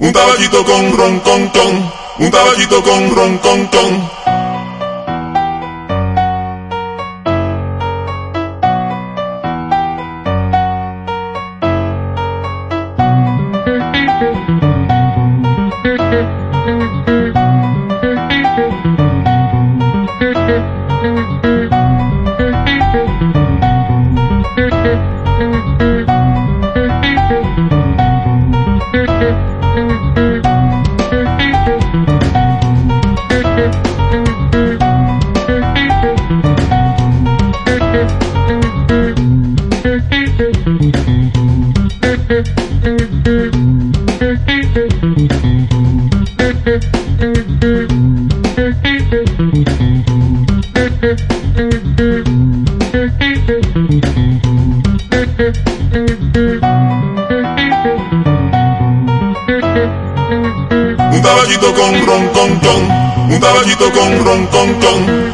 Un tabachito con ron con ton, un tabachito con ron con ton. Un tabachito con ron con ton, un tabachito con ron con ton.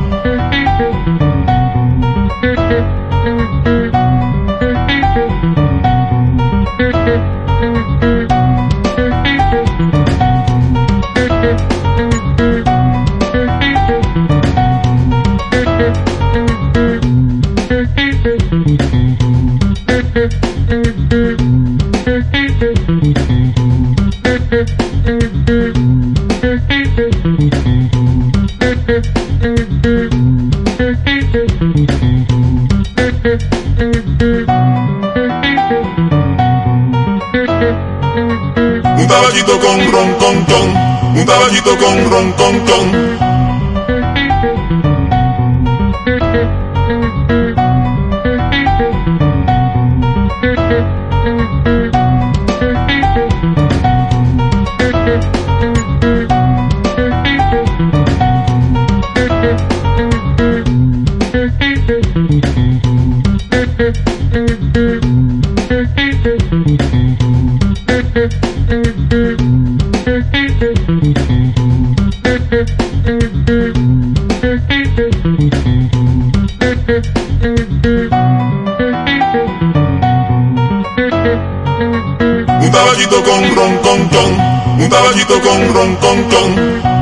Un tabachito con ron con ton, un tabachito con ron con ton. Un tabachito con ron con ton, un tabachito con ron con ton.